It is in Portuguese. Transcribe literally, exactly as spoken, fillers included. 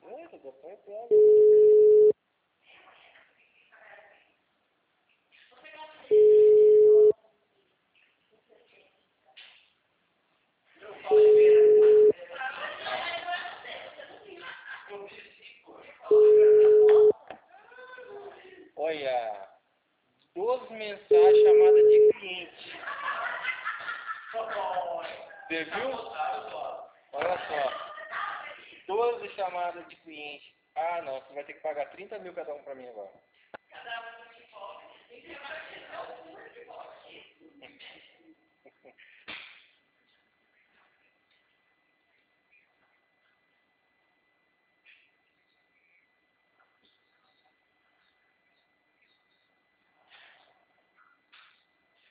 Eita, depois pega. Olha, doze mensagens chamadas de cliente. Você viu? Olha só. doze chamadas de cliente. Ah, não, você vai ter que pagar trinta mil cada um pra mim agora.